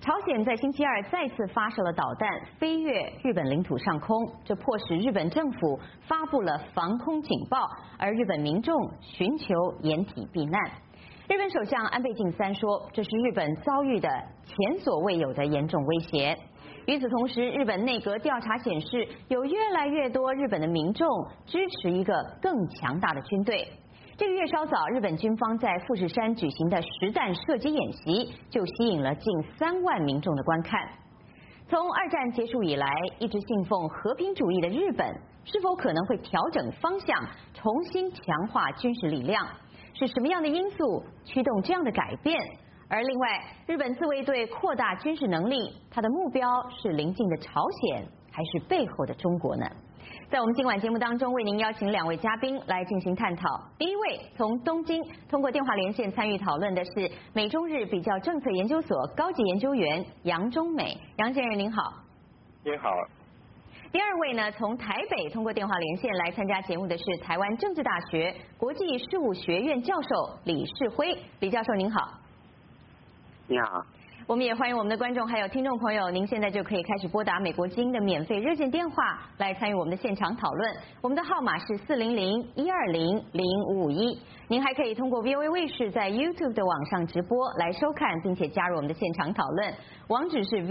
朝鲜在星期二再次发射了导弹，飞越日本领土上空，这迫使日本政府发布了防空警报，而日本民众寻求掩体避难。日本首相安倍晋三说，这是日本遭遇的前所未有的严重威胁。与此同时，日本内阁调查显示，有越来越多日本的民众支持一个更强大的军队。这个月稍早，日本军方在富士山举行的实弹射击演习，就吸引了近3万民众的观看。从二战结束以来，一直信奉和平主义的日本，是否可能会调整方向，重新强化军事力量？是什么样的因素驱动这样的改变？而另外，日本自卫队扩大军事能力，它的目标是邻近的朝鲜，还是背后的中国呢？在我们今晚节目当中，为您邀请2位嘉宾来进行探讨。第一位从东京通过电话连线参与讨论的是美中日比较政策研究所高级研究员杨中美，杨先生您好。 您好。 第二位呢，从台北通过电话连线来参加节目的是台湾政治大学国际事务学院教授李世辉，李教授您好。 你好。 我们也欢迎我们的观众还有听众朋友，您现在就可以开始拨打美国之音的免费热线电话来参与我们的现场讨论。我们的号码是400-120-0551。您还可以通过 VOA 卫视在 YouTube 的网上直播来收看，并且加入我们的现场讨论。网址是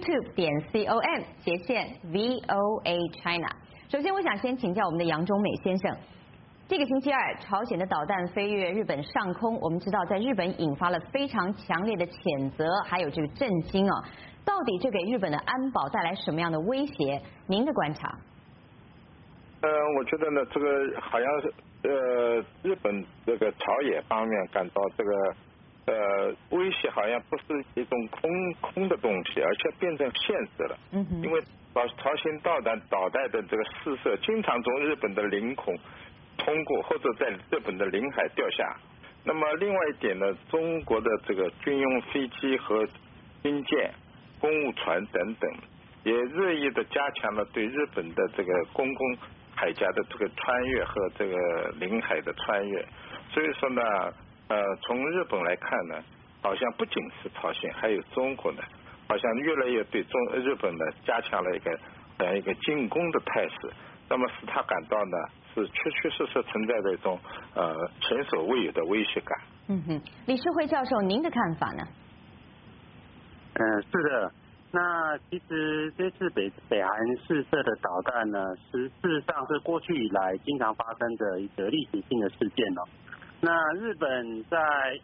youtube.com/VOA China。首先，我想先请教我们的杨中美先生。这个星期二，朝鲜的导弹飞越日本上空，我们知道在日本引发了非常强烈的谴责，还有这个震惊啊！到底这给日本的安保带来什么样的威胁？您的观察？ 我觉得呢，这个好像是日本这个朝野方面感到这个威胁好像不是一种空的东西，而且变成现实了。因为朝鲜导弹的这个试射，经常从日本的领空通过或者在日本的领海掉下。那么另外一点呢，中国的这个军用飞机和军舰、公务船等等，也日益的加强了对日本的这个公共海峡的这个穿越和这个领海的穿越。所以说呢，从日本来看呢，好像不仅是朝鲜，还有中国呢，好像越来越对日本呢加强了一个进攻的态势。那么使他感到呢，是确实存在着一种前所未有的威胁感。 李世辉教授，您的看法呢？ 是的。那其实这次北韩试射的导弹呢，事实上是过去以来经常发生的一个例行性的事件哦。那日本在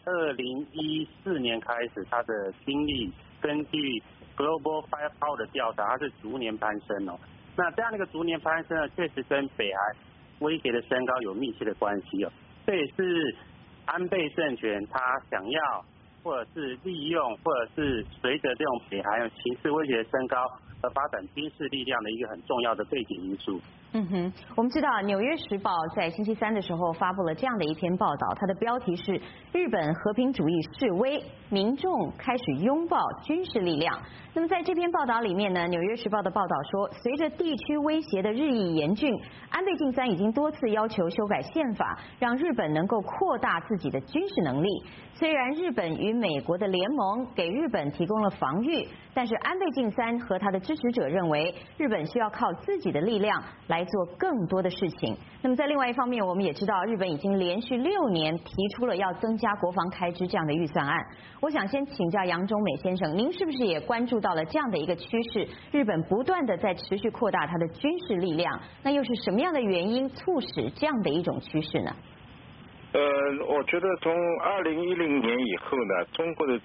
2014年开始，它的军力根据 Global Firepower 的调查，它是逐年攀升哦。那这样的一个逐年攀升呢，确实跟北韩威胁的升高有密切的关系哦。这也是安倍政权他想要或者是利用，或者是随着这种北韩有情势威胁的升高而发展军事力量的一个很重要的背景因素。 我们知道《纽约时报》在星期3的时候发布了这样的一篇报道，它的标题是“日本和平主义示威，民众开始拥抱军事力量”。那么在这篇报道里面呢，《纽约时报》的报道说，随着地区威胁的日益严峻，安倍晋三已经多次要求修改宪法，让日本能够扩大自己的军事能力。虽然日本与美国的联盟给日本提供了防御，但是安倍晋三和他的支持者认为，日本需要靠自己的力量来做更多的事情。那么在另外一方面，我们也知道日本已经连续6年提出了要增加国防开支这样的预算案。我想先请教杨中美先生，您是不是也关注到了这样的一个趋势？日本不断的在持续扩大它的军事力量，那又是什么样的原因促使这样的一种趋势呢？ 我觉得从2010年以后呢，中国的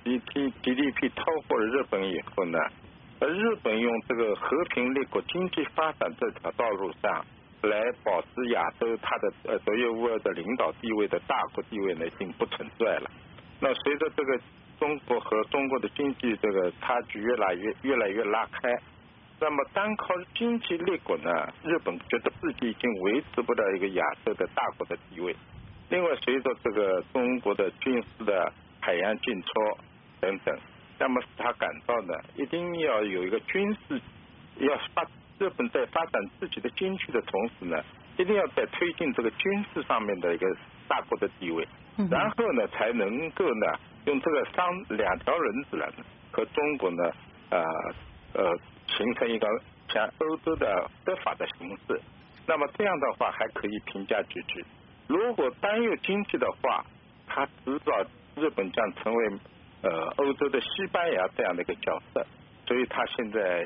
GDP 超过了日本以后呢，日本用这个和平立国、经济发展这条道路上来保持亚洲它的独一无二的领导地位的大国地位呢，已经不存在了。那随着这个中国和中国的经济这个差距越来越拉开，那么单靠经济立国呢，日本觉得自己已经维持不了一个亚洲的大国的地位。另外，随着这个中国的军事的海洋进出等等，那么使他感到呢，一定要有一个军事，日本在发展自己的经济的同时呢，一定要在推进这个军事上面的一个大国的地位，然后呢，才能够呢，用这个2条轮子呢， 和中国呢形成一个像欧洲的德法的形式，那么这样的话还可以评价几句。如果单有经济的话，他知道日本将成为欧洲的西班牙这样的一个角色，所以他现在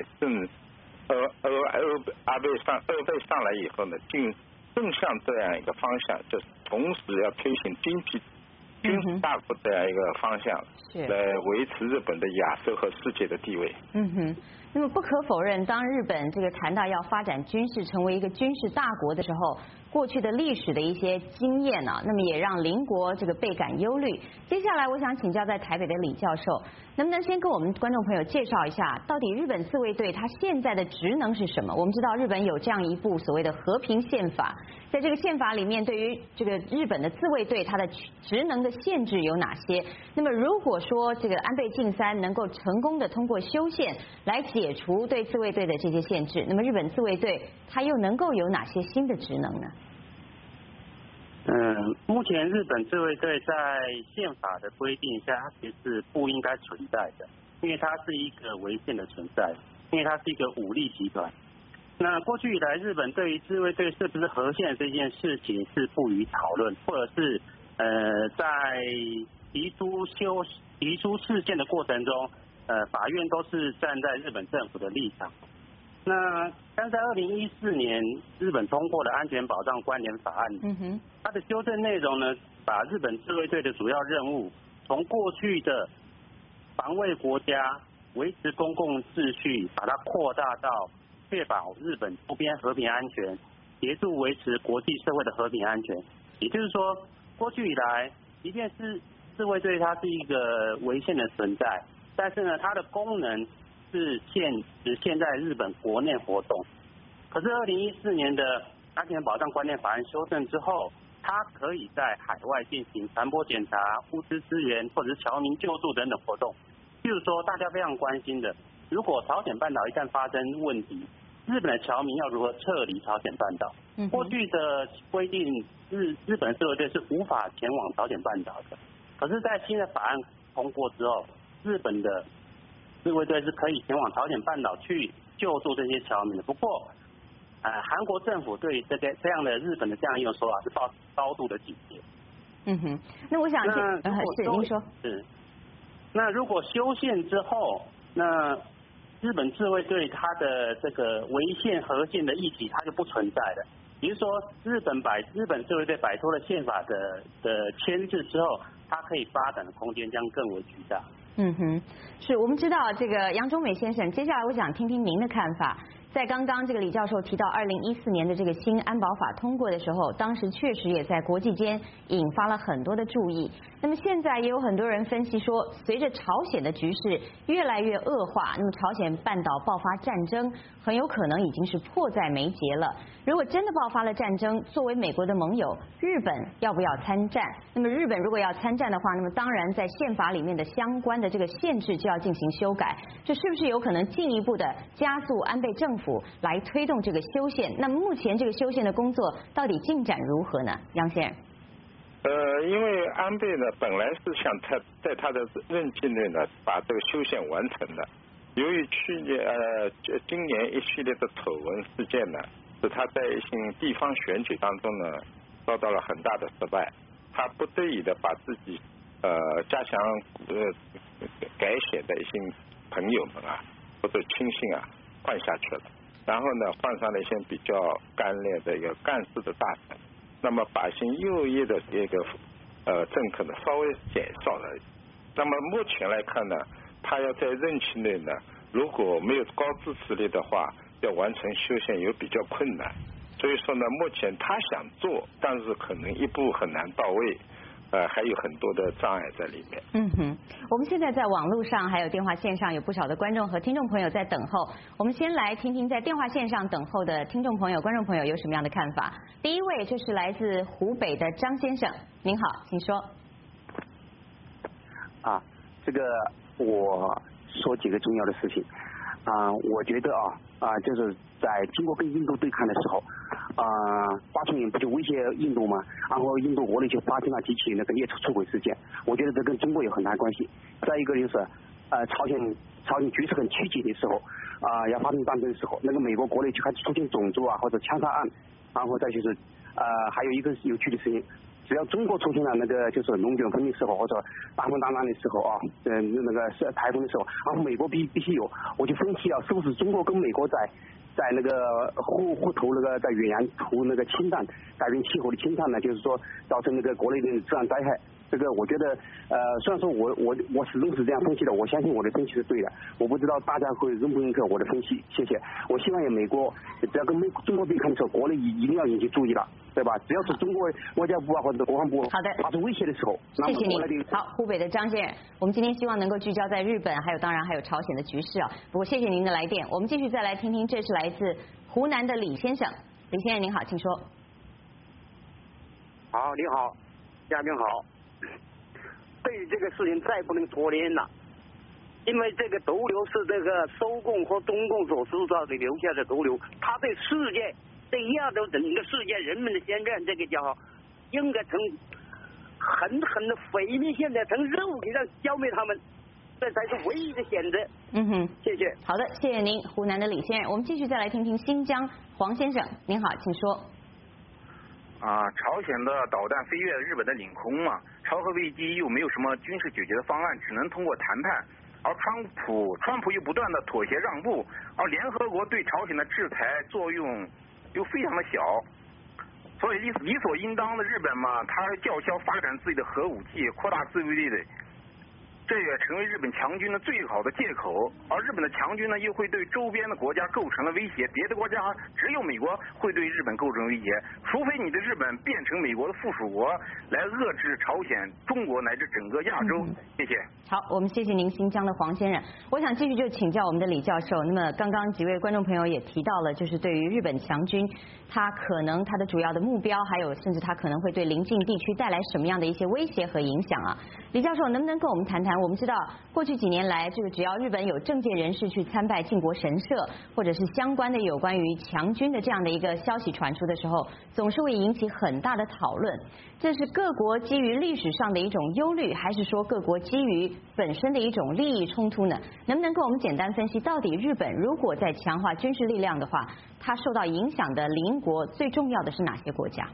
二倍上来以后呢，正向这样一个方向，就是同时要推行军事大国这样一个方向，来维持日本的亚洲和世界的地位。 那么不可否认，当日本这个谈到要发展军事，成为一个军事大国的时候，过去的历史的一些经验那么也让邻国这个倍感忧虑。接下来我想请教在台北的李教授，能不能先跟我们观众朋友介绍一下，到底日本自卫队它现在的职能是什么？我们知道日本有这样一部所谓的和平宪法，在这个宪法里面，对于这个日本的自卫队它的职能的限制有哪些？那么如果说这个安倍晋三能够成功的通过修宪来解除对自卫队的这些限制，那么日本自卫队它又能够有哪些新的职能呢？ 目前日本自卫队在宪法的规定下，它其实是不应该存在的，因为它是一个违宪的存在，因为它是一个武力集团。那过去以来，日本对于自卫队是不是合宪这件事情是不予讨论，或者是在提出事件的过程中，法院都是站在日本政府的立场。但在2014年，日本通过了安全保障关联法案，它的修正内容呢，把日本自卫队的主要任务从过去的防卫国家、维持公共秩序，把它扩大到确保日本周边和平安全，协助维持国际社会的和平安全。也就是说，过去以来，即便是自卫队它是一个违宪的存在，但是呢，它的功能是只限在日本国内活动。可是2014年的安全保障关联法案修正之后，它可以在海外进行船舶检查、物资支援或者是侨民救助等等活动。譬如说，大家非常关心的，如果朝鲜半岛一旦发生问题，日本的侨民要如何撤离朝鲜半岛？过去的规定，日本自卫队是无法前往朝鲜半岛的。可是，在新的法案通过之后，日本的自卫队是可以前往朝鲜半岛去救助这些侨民的。不过，韩国政府对这样的日本的这样一种说法是抱高度的警戒。 那我想是您说是。那如果修宪之后，那日本自卫队它的这个违宪合宪的议题它就不存在了。比如说，日本自卫队摆脱了宪法的牵制之后，它可以发展的空间将更为巨大。 是我们知道这个杨忠美先生，接下来我想听听您的看法。在刚刚这个李教授提到2014年的这个新安保法通过的时候，当时确实也在国际间引发了很多的注意。那么现在也有很多人分析说，随着朝鲜的局势越来越恶化，那么朝鲜半岛爆发战争很有可能已经是迫在眉睫了。如果真的爆发了战争，作为美国的盟友，日本要不要参战？那么日本如果要参战的话，那么当然在宪法里面的相关的这个限制就要进行修改，这是不是有可能进一步的加速安倍政府来推动这个修宪？那么目前这个修宪的工作到底进展如何呢？杨先生。 因为安倍呢本来是想在他的任期内呢把这个修宪完成的，由于今年一系列的丑闻事件呢，使他在一些地方选举当中呢遭到了很大的失败，他不得已的把自己加强改写的一些朋友们或者亲信换下去了，然后呢换上了一些比较干练的一个干事的大臣，那么把一些右翼的这个政客呢稍微减少了。那么目前来看呢，他要在任期内呢，如果没有高支持率的话，要完成修宪有比较困难。所以说呢，目前他想做，但是可能一步很难到位。还有很多的障碍在里面。 我们现在在网络上还有电话线上有不少的观众和听众朋友在等候，我们先来听听在电话线上等候的听众朋友、观众朋友有什么样的看法。第一位就是来自湖北的张先生，您好，请说。 这个我说几个重要的事情。我觉得就是在经过跟印度对抗的时候，华春莹不就威胁印度吗？然后印度国内就发生了几起那个列车出轨事件，我觉得这跟中国有很大关系。再一个就是朝鲜局势很曲解的时候，要发生战争的时候，那个美国国内就开始出现种族或者枪杀案，然后再就是还有一个有趣的事情。只要中国出现了那个就是龙卷风的时候，或者大风大浪的时候那个是台风的时候，然后美国必须有，我就分析了是不是中国跟美国在那个互投那个在远洋投那个氢弹，改变气候的氢弹呢，就是说造成那个国内的自然灾害。这个我觉得虽然说我始终是这样分析的，我相信我的分析是对的，我不知道大家会认不认可我的分析，谢谢。我希望有美国只要跟中国对抗的时候，国内一定要引起注意了，对吧？只要是中国外交部或者国防部好的发出威胁的时候， 谢谢您。好，湖北的张先生，我们今天希望能够聚焦在日本，当然还有朝鲜的局势啊。不过谢谢您的来电，我们继续再来听听，这是来自湖南的李先生。李先生您好，请说。 好，你好，嘉宾好。对于这个事情再不能拖延了，因为这个毒瘤是这个收共和中共所制造的留下的毒瘤，它对世界、对亚洲整个世界人们的现在这个叫应该从狠狠的毁灭，现在从肉体上消灭他们，这才是唯一的选择。谢谢。 好的，谢谢您，湖南的李先生。我们继续再来听听新疆黄先生，您好，请说。 朝鲜的导弹飞越日本的领空嘛，朝核危机又没有什么军事解决的方案，只能通过谈判。而川普又不断的妥协让步，而联合国对朝鲜的制裁作用又非常的小，所以理所应当的日本嘛，它叫嚣发展自己的核武器，扩大自卫队，这也成为日本强军的最好的借口。而日本的强军呢，又会对周边的国家构成了威胁，别的国家只有美国会对日本构成威胁，除非你的日本变成美国的附属国，来遏制朝鲜、中国乃至整个亚洲。谢谢。 好，我们谢谢您，新疆的黄先生。我想继续就请教我们的李教授。那么刚刚几位观众朋友也提到了，就是对于日本强军，它可能它的主要的目标，还有甚至它可能会对邻近地区带来什么样的一些威胁和影响啊？李教授能不能跟我们谈谈？我们知道过去几年来，这个只要日本有政界人士去参拜靖国神社，或者是相关的有关于强军的这样的一个消息传出的时候，总是会引起很大的讨论。这是各国基于历史上的一种忧虑，还是说各国基于本身的一种利益冲突呢？能不能跟我们简单分析，到底日本如果在强化军事力量的话，它受到影响的邻国最重要的是哪些国家？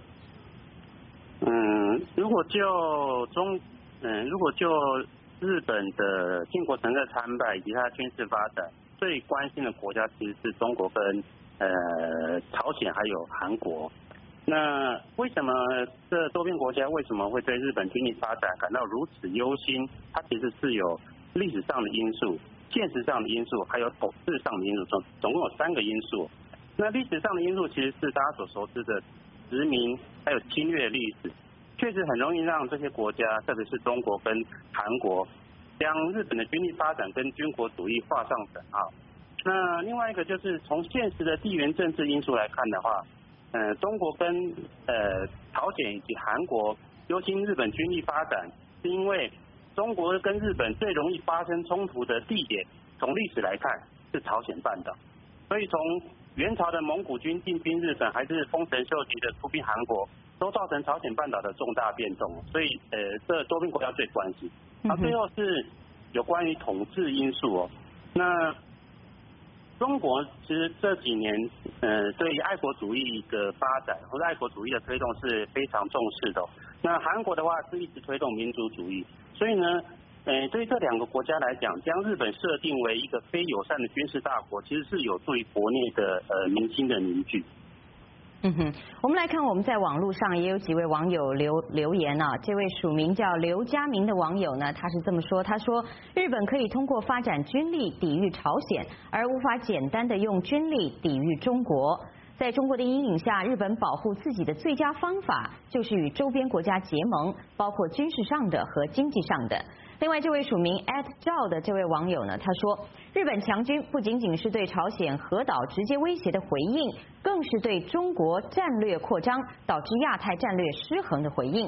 如果就日本的靖国神社参拜以及它军事发展，最关心的国家其实是中国跟朝鲜还有韩国。那为什么这周边国家为什么会对日本军力发展感到如此忧心？它其实是有历史上的因素、现实上的因素，还有统治上的因素，总共有3个因素。那历史上的因素其实是大家所熟知的殖民还有侵略历史，确实很容易让这些国家，特别是中国跟韩国，将日本的军力发展跟军国主义画上等号。那另外一个就是从现实的地缘政治因素来看的话，中国跟朝鲜以及韩国忧心日本军力发展，是因为中国跟日本最容易发生冲突的地点，从历史来看是朝鲜半岛。所以从元朝的蒙古军进兵日本，还是丰臣秀吉的出兵韩国，都造成朝鲜半岛的重大变动。所以这周边国家最关心。最后是有关于统治因素哦。那中国其实这几年对于爱国主义的发展或者爱国主义的推动是非常重视的。那韩国的话是一直推动民族主义，所以呢对于这2个国家来讲，将日本设定为一个非友善的军事大国，其实是有助于国内的民心的凝聚。 我们来看，我们在网络上也有几位网友留言啊。这位署名叫刘家明的网友呢，他是这么说：他说，日本可以通过发展军力抵御朝鲜，而无法简单的用军力抵御中国。在中国的阴影下，日本保护自己的最佳方法就是与周边国家结盟，包括军事上的和经济上的。另外，这位署名赵的这位网友呢，他说，日本强军不仅仅是对朝鲜核岛直接威胁的回应，更是对中国战略扩张导致亚太战略失衡的回应。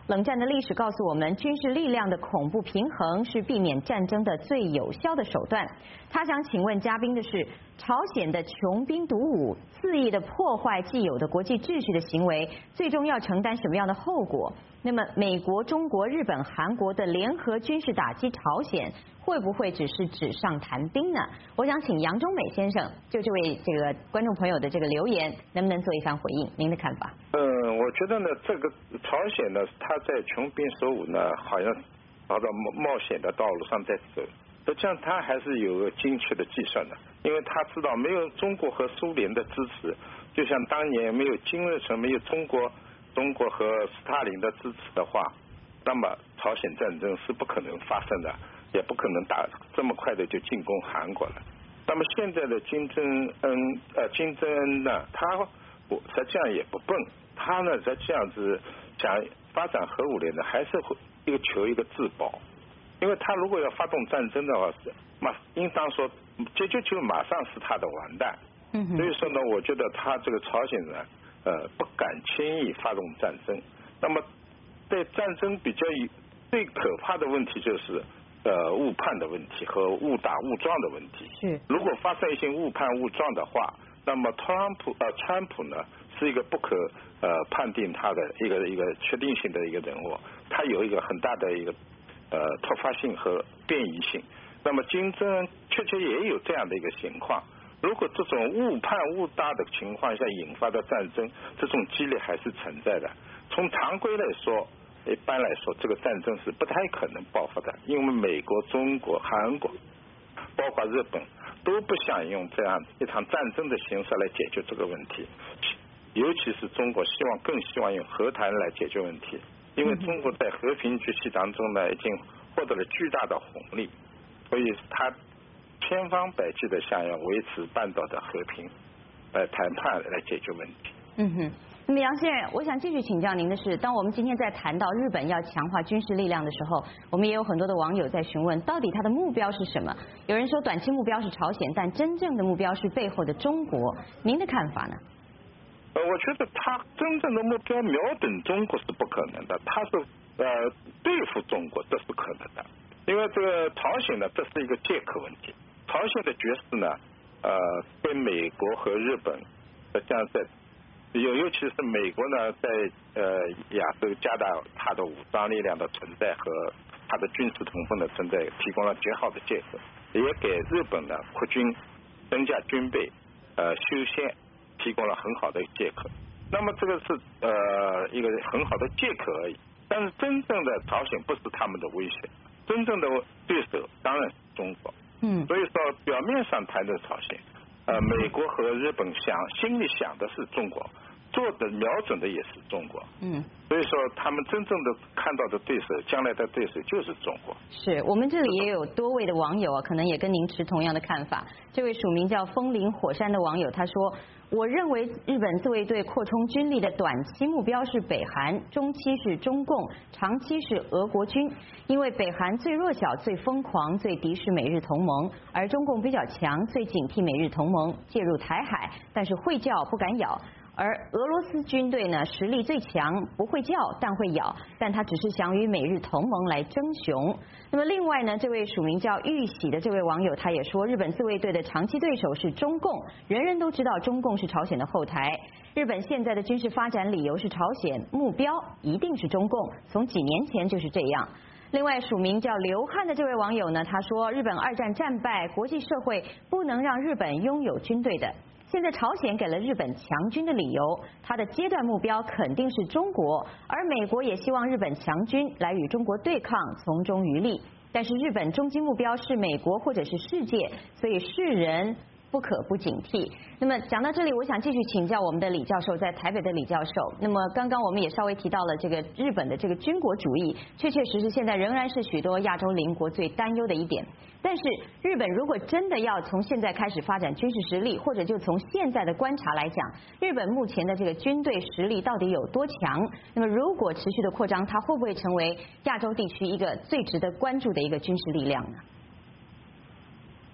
冷战的历史告诉我们，军事力量的恐怖平衡是避免战争的最有效的手段。他想请问嘉宾的是，朝鲜的穷兵黩武、肆意的破坏既有的国际秩序的行为，最终要承担什么样的后果？那么，美国、中国、日本、韩国的联合军事打击朝鲜，会不会只是纸上谈兵呢？我想请杨忠美先生就这位观众朋友的这个留言，能不能做一番回应？您的看法？ 我觉得呢，这个朝鲜呢，他在穷兵黩武呢，好像跑到冒险的道路上在走。实际上，他还是有个精确的计算的，因为他知道没有中国和苏联的支持，就像当年没有金日成、没有中国和斯大林的支持的话，那么朝鲜战争是不可能发生的，也不可能这么快的就进攻韩国了。那么现在的金正恩呢，他实际上也不笨，他呢在这样子想发展核武力呢，还是会求一个自保，因为他如果要发动战争的话，应当说就马上是他的完蛋。所以说呢，我觉得他这个朝鲜呢，不敢轻易发动战争。那么在战争最可怕的问题就是误判的问题和误打误撞的问题。如果发生一些误判误撞的话，那么川普呢是一个不可判定他的一个确定性的一个人物，他有一个很大的一个突发性和变异性。那么金正恩确也有这样的一个情况。如果这种误判误打的情况下引发的战争，这种几率还是存在的。从常规来说，一般来说，这个战争是不太可能爆发的，因为美国、中国、韩国，包括日本，都不想用这样一场战争的形式来解决这个问题。尤其是中国更希望用和谈来解决问题，因为中国在和平局势当中呢，已经获得了巨大的红利，所以他千方百计的想要维持半岛的和平，来谈判来解决问题。 那么杨先生，我想继续请教您的是，当我们今天在谈到日本要强化军事力量的时候，我们也有很多的网友在询问，到底他的目标是什么？有人说短期目标是朝鲜，但真正的目标是背后的中国。您的看法呢？ 我觉得他真正的目标瞄准中国是不可能的，他是对付中国这是可能的，因为这个朝鲜呢，这是一个借口问题。朝鲜的局势呢，被美国和日本实际上尤其是美国呢，在亚洲加大它的武装力量的存在和它的军事同盟的存在，提供了极好的借口，也给日本呢扩军、增加军备、修宪提供了很好的借口。那么这个是一个很好的借口而已，但是真正的朝鲜不是他们的威胁，真正的对手当然是中国。所以说表面上谈的朝鲜，美国和日本心里想的是中国，做的瞄准的也是中国。所以说他们真正的看到的对手，将来的对手就是中国。 是我们这里也有多位的网友啊，可能也跟您持同样的看法。这位署名叫风林火山的网友他说，我认为日本自卫队扩充军力的短期目标是北韩，中期是中共，长期是俄国军。因为北韩最弱小、最疯狂、最敌视美日同盟，而中共比较强，最警惕美日同盟介入台海，但是会叫不敢咬。而俄罗斯军队呢，实力最强，不会叫但会咬，但他只是想与美日同盟来争雄。那么另外呢，这位署名叫玉喜的这位网友他也说，日本自卫队的长期对手是中共，人人都知道中共是朝鲜的后台，日本现在的军事发展理由是朝鲜，目标一定是中共，从几年前就是这样。另外署名叫刘汉的这位网友呢，他说日本2战战败，国际社会不能让日本拥有军队的。现在朝鲜给了日本强军的理由，它的阶段目标肯定是中国，而美国也希望日本强军来与中国对抗，从中渔利。但是日本终极目标是美国或者是世界，所以世人不可不警惕。那么讲到这里，我想继续请教我们的李教授，在台北的李教授。那么刚刚我们也稍微提到了这个日本的这个军国主义，确实现在仍然是许多亚洲邻国最担忧的一点。但是日本如果真的要从现在开始发展军事实力，或者就从现在的观察来讲，日本目前的这个军队实力到底有多强？那么如果持续的扩张，它会不会成为亚洲地区一个最值得关注的一个军事力量呢？ 好，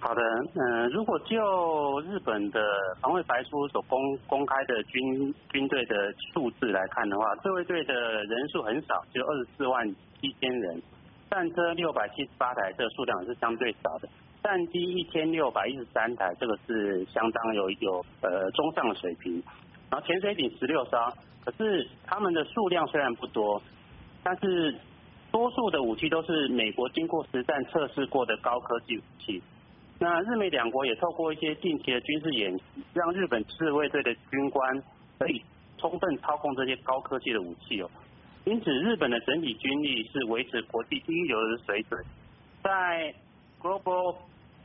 好的，如果就日本的防卫白书所公开的军队的数字来看的话，自卫队的人数很少，只有247000人，战车678台，这个数量是相对少的，战机1613台，这个是相当有中上的水平，然后潜水艇16艘，可是他们的数量虽然不多，但是多数的武器都是美国经过实战测试过的高科技武器。那日美两国也透过一些近期的军事演习，让日本自卫队的军官可以充分操控这些高科技的武器哦。因此，日本的整体军力是维持国际第一流的水准，在 Global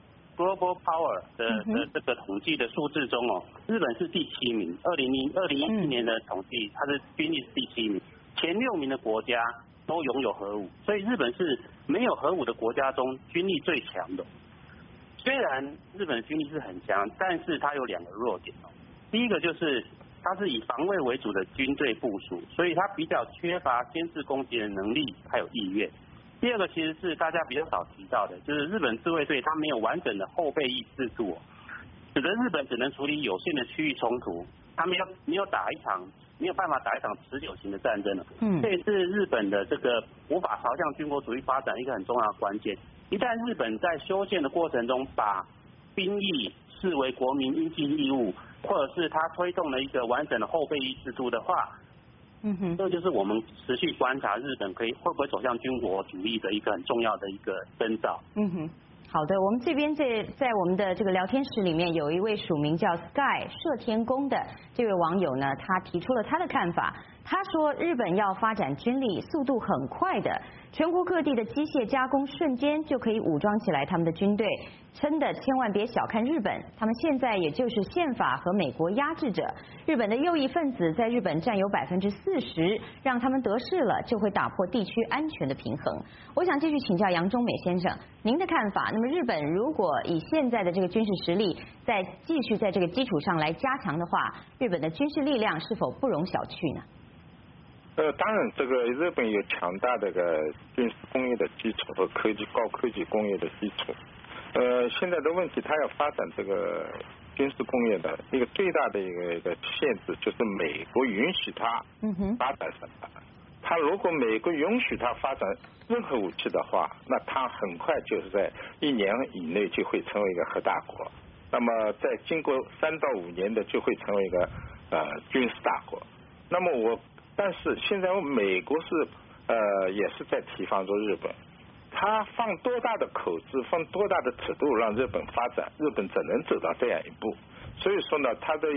Power 的这个统计的数字中哦，日本是第7名。2014年的统计，它的军力是第7名，前6名的国家都拥有核武，所以日本是没有核武的国家中军力最强的。虽然日本的军力是很强，但是它有2个弱点哦。第一个就是它是以防卫为主的军队部署，所以它比较缺乏先制攻击的能力还有意愿。第二个其实是大家比较少提到的，就是日本自卫队它没有完整的后备役制度，使得日本只能处理有限的区域冲突，它没有办法打一场持久型的战争了。这也是日本的这个无法朝向军国主义发展一个很重要的关键。一旦日本在修宪的过程中把兵役视为国民应尽义务，或者是他推动了一个完整的后备役制度的话，这就是我们持续观察日本会不会走向军国主义的一个很重要的一个征兆。 好的，我们这边在我们的这个聊天室里面有一位署名叫 Sky 射天宫的这位网友呢，他提出了他的看法。他说，日本要发展军力速度很快的，全国各地的机械加工瞬间就可以武装起来他们的军队，真的千万别小看日本，他们现在也就是宪法和美国压制着日本的右翼分子，在日本占有40%，让他们得势了，就会打破地区安全的平衡。我想继续请教杨忠美先生，您的看法。那么日本如果以现在的这个军事实力，再继续在这个基础上来加强的话，日本的军事力量是否不容小觑呢？ 当然，这个日本有强大的军事工业的基础和高科技工业的基础。现在的问题，它要发展这个军事工业的一个最大的一个限制，就是美国允许它发展什么。它如果美国允许它发展任何武器的话，那它很快就是在1年以内就会成为一个核大国。那么在经过3到5年的，就会成为一个军事大国。那么但是现在美国也是在提防着日本，他放多大的口子，放多大的尺度让日本发展，日本怎能走到这样一步？所以说呢，他的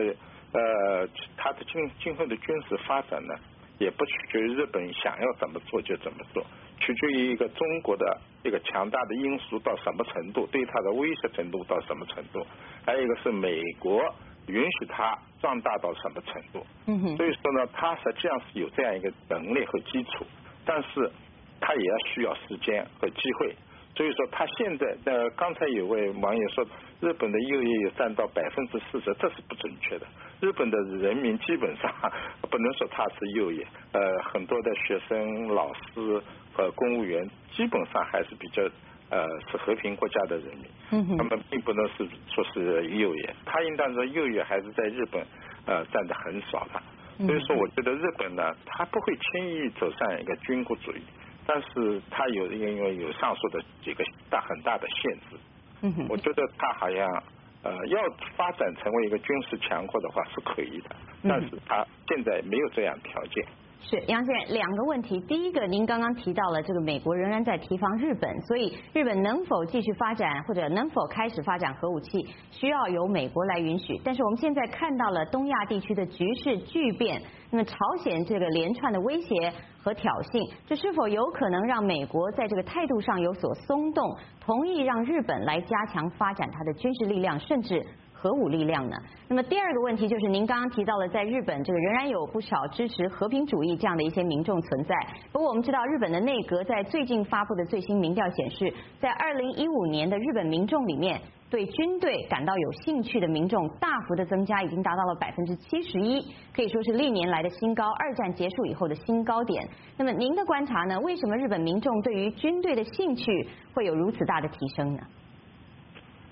今后的军事发展呢，也不取决于日本想要怎么做就怎么做，取决于一个中国的一个强大的因素到什么程度，对它的威胁程度到什么程度，还有一个是美国允许它壮大到什么程度。所以说呢，它实际上是有这样一个能力和基础，但是它也要需要时间和机会。所以说，它现在刚才有位网友说，日本的右翼有占到40%，这是不准确的。日本的人民基本上不能说他是右翼，很多的学生、老师和公务员基本上还是比较是和平国家的人民，他们并不能说是右翼，他应当说右翼还是在日本占得很少的。所以说，我觉得日本呢，他不会轻易走上一个军国主义，但是他因为有上述的几个很大的限制，我觉得他好像要发展成为一个军事强国的话是可以的，但是他现在没有这样条件。 是杨先生，2个问题。第一个，您刚刚提到了这个美国仍然在提防日本，所以日本能否继续发展或者能否开始发展核武器，需要由美国来允许。但是我们现在看到了东亚地区的局势巨变，那么朝鲜这个连串的威胁和挑衅，这是否有可能让美国在这个态度上有所松动，同意让日本来加强发展它的军事力量，甚至核武力量呢？那么第2个问题就是您刚刚提到了，在日本这个仍然有不少支持和平主义这样的一些民众存在。不过我们知道，日本的内阁在最近发布的最新民调显示，在2015年的日本民众里面，对军队感到有兴趣的民众大幅的增加，已经达到了71%，可以说是历年来的新高，2战结束以后的新高点。那么您的观察呢？为什么日本民众对于军队的兴趣会有如此大的提升呢？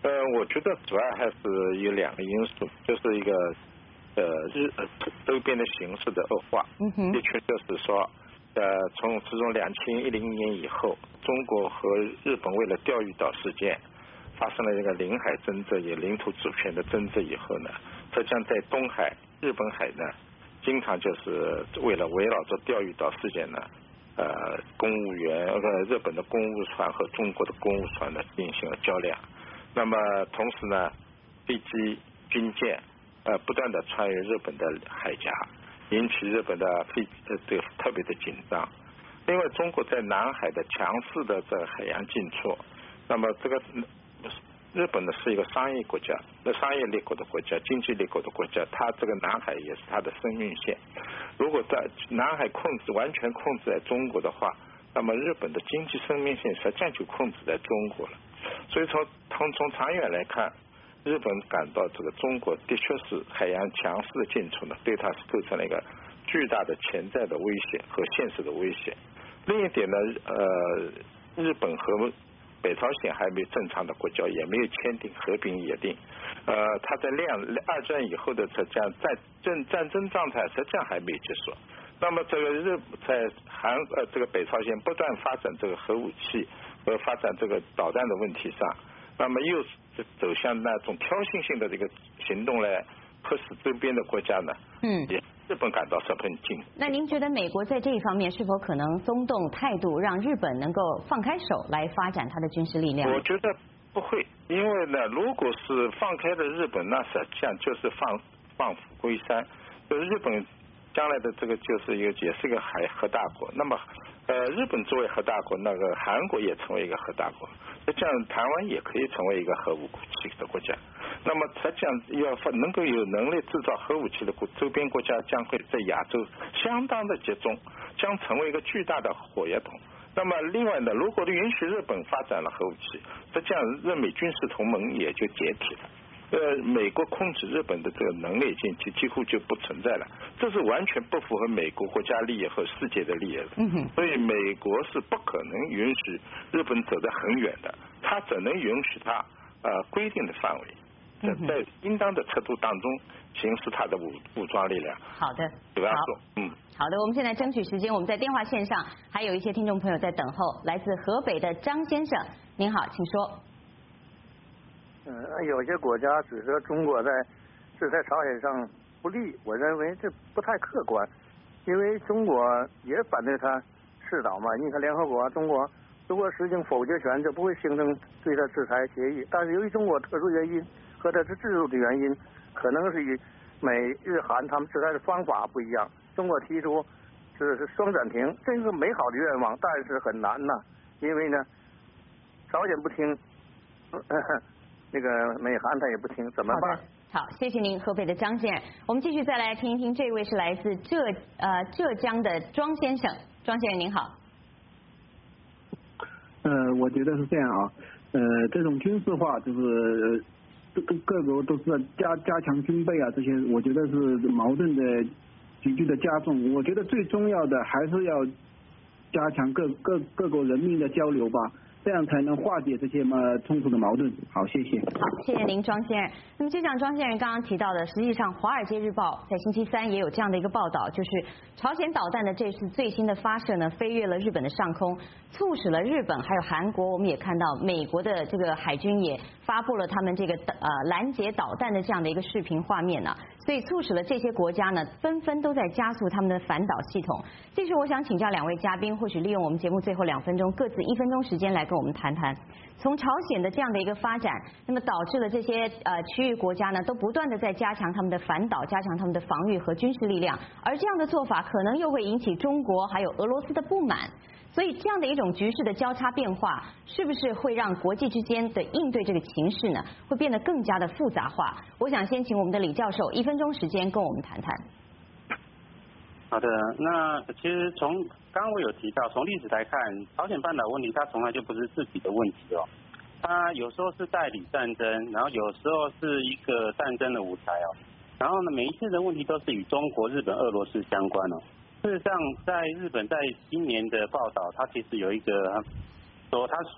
我觉得主要还是有2个因素，就是一个周边的形势的恶化，的确就是说，从2010年以后，中国和日本为了钓鱼岛事件发生了一个领海争执，也领土主权的争执以后呢，浙江在东海、日本海呢，经常就是为了围绕着钓鱼岛事件呢，公务员日本的公务船和中国的公务船呢进行了较量。那么同时呢，飞机、军舰不断的穿越日本的海峡，引起日本的这个特别的紧张。另外，中国在南海的强势的这个海洋进出，那么这个日本呢是一个商业国家，商业立国的国家，经济立国的国家，它这个南海也是它的生命线。如果在南海完全控制在中国的话，那么日本的经济生命线实际上就控制在中国了。所以从长远来看，日本感到这个中国的确是海洋强势的进出呢，对它是构成了一个巨大的潜在的威胁和现实的威胁。另一点呢，日本和北朝鲜还没有正常的国交，也没有签订和平协定。它在二战以后的浙江战争状态实际上还没有结束。那么这个这个北朝鲜不断发展这个核武器和发展这个导弹的问题上，那么又走向那种挑衅性的这个行动来迫使周边的国家呢，也日本感到十分惊。 那您觉得美国在这一方面是否可能松动态度，让日本能够放开手来发展它的军事力量？ 我觉得不会，因为呢，如果是放开了日本，那实际上就是放虎归山。就是日本将来的这个就是也是一个核大国。那么日本作为核大国，那个韩国也成为一个核大国，这样台湾也可以成为一个核武器的国家。那么实际上要能够有能力制造核武器的周边国家将会在亚洲相当的集中，将成为一个巨大的火药桶。那么另外呢，如果允许日本发展了核武器，实际上日美军事同盟也就解体了。美国控制日本的这个能力几乎就不存在了，这是完全不符合美国国家利益和世界的利益的。所以美国是不可能允许日本走得很远的，它只能允许它规定的范围，在应当的尺度当中行使它的武装力量。 好的， 比方说， 好的，我们现在争取时间，我们在电话线上还有一些听众朋友在等候，来自河北的张先生，您好，请说。 有些国家指责中国在制裁朝鲜上不利，我认为这不太客观，因为中国也反对他试导嘛。你看联合国，中国如果实行否决权，就不会形成对他制裁协议。但是由于中国特殊原因和它的制度的原因，可能是与美日韩他们制裁的方法不一样。中国提出是双暂停，这是美好的愿望，但是很难呐，因为呢，朝鲜不听。那个美韩他也不听，怎么办？ 好，谢谢您，河北的张先生。我们继续再来听一听，这位是来自浙江的庄先生。庄先生您好。 我觉得是这样啊，这种军事化就是各国都是加强军备啊，这些我觉得是矛盾的急剧的加重。我觉得最重要的还是要加强各国人民的交流吧。这样才能化解这些冲突的矛盾。好，谢谢。 好，谢谢您，庄先生。那么就像庄先生刚刚提到的，实际上《华尔街日报》在星期三也有这样的一个报道，就是朝鲜导弹的这次最新的发射呢，飞越了日本的上空，促使了日本还有韩国，我们也看到美国的这个海军也发布了他们这个拦截导弹的这样的一个视频画面呢，所以促使了这些国家呢纷纷都在加速他们的反导系统。这时我想请教两位嘉宾，或许利用我们节目最后2分钟，各自1分钟时间来跟我们谈谈，从朝鲜的这样的一个发展，那么导致了这些区域国家呢都不断的在加强他们的反导，加强他们的防御和军事力量，而这样的做法可能又会引起中国还有俄罗斯的不满。所以这样的一种局势的交叉变化，是不是会让国际之间的应对这个情势呢，会变得更加的复杂化？我想先请我们的李教授1分钟时间跟我们谈谈。 好的，那其实从刚刚我有提到，从历史来看，朝鲜半岛问题它从来就不是自己的问题哦，它有时候是代理战争，然后有时候是一个战争的舞台哦，然后呢每一次的问题都是与中国、日本、俄罗斯相关哦。事实上，在日本在今年的报道，它其实有一个他说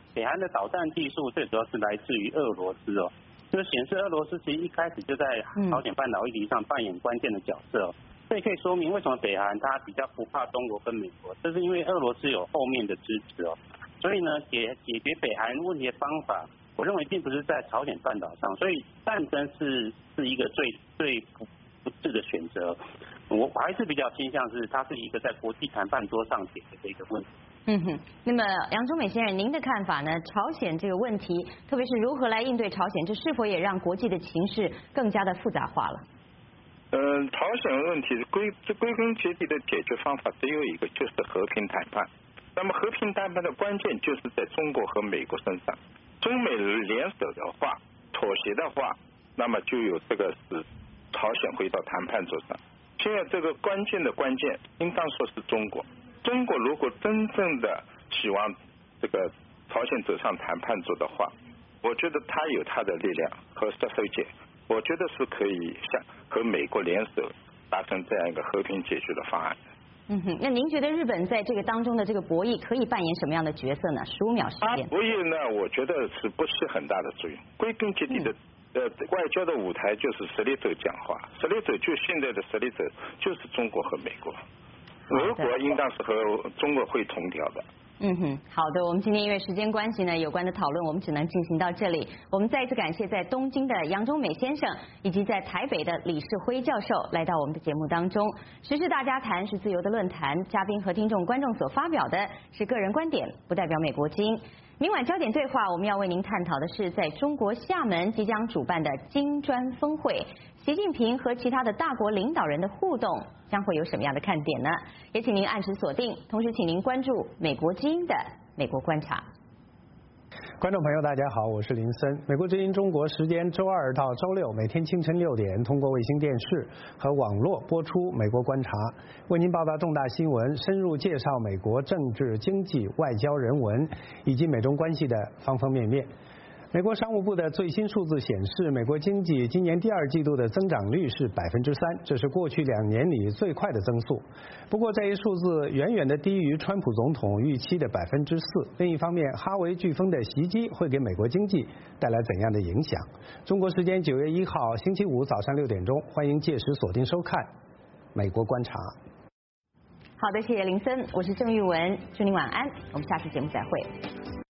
北韩的导弹技术最主要是来自于俄罗斯哦，就显示俄罗斯其实一开始就在朝鲜半岛议题上扮演关键的角色哦。这也可以说明为什么北韩它比较不怕中国跟美国，这是因为俄罗斯有后面的支持哦。所以呢，解决北韩问题的方法，我认为并不是在朝鲜半岛上，所以战争是一个最不智的选择。我还是比较倾向是它是一个在国际谈判桌上解决的一个问题。 那么杨忠美先生，您的看法呢？朝鲜这个问题，特别是如何来应对朝鲜，这是否也让国际的情势更加的复杂化了？ 朝鲜问题归根结底的解决方法只有一个，就是和平谈判。那么和平谈判的关键就是在中国和美国身上，中美联手的话，妥协的话，那么就有这个使朝鲜回到谈判桌上。现在这个关键应当说是中国。中国如果真正的希望这个朝鲜走上谈判桌的话，我觉得他有他的力量和杀手锏，我觉得是可以和美国联手达成这样一个和平解决的方案。 那您觉得日本在这个当中的这个博弈可以扮演什么样的角色呢？15秒时间。 博弈呢，我觉得是不起很大的作用。归根结底的，外交的舞台就是实力者讲话，实力者就现在的实力者就是中国和美国。俄国应当是和中国会同调的。 好的，我们今天因为时间关系呢，有关的讨论我们只能进行到这里。我们再一次感谢在东京的杨忠美先生，以及在台北的李世辉教授来到我们的节目当中。时事大家谈是自由的论坛，嘉宾和听众观众所发表的是个人观点，不代表美国经。明晚焦点对话，我们要为您探讨的是在中国厦门即将主办的金砖峰会，习近平和其他的大国领导人的互动将会有什么样的看点呢？也请您按时锁定，同时请您关注美国之音的美国观察。 观众朋友大家好，我是林森。美国之音中国时间周2到周6每天清晨6点通过卫星电视和网络播出美国观察，为您报道重大新闻，深入介绍美国政治、经济、外交、人文以及美中关系的方方面面。美国商务部的最新数字显示，美国经济今年第2季度的增长率是3%，这是过去2年里最快的增速。不过这一数字远远的低于川普总统预期的4%。另一方面，哈维飓风的袭击会给美国经济带来怎样的影响？中国时间9月1号星期五早上6点钟，欢迎届时锁定收看《美国观察》。 好的，谢谢林森，我是郑玉文，祝您晚安，我们下次节目再会。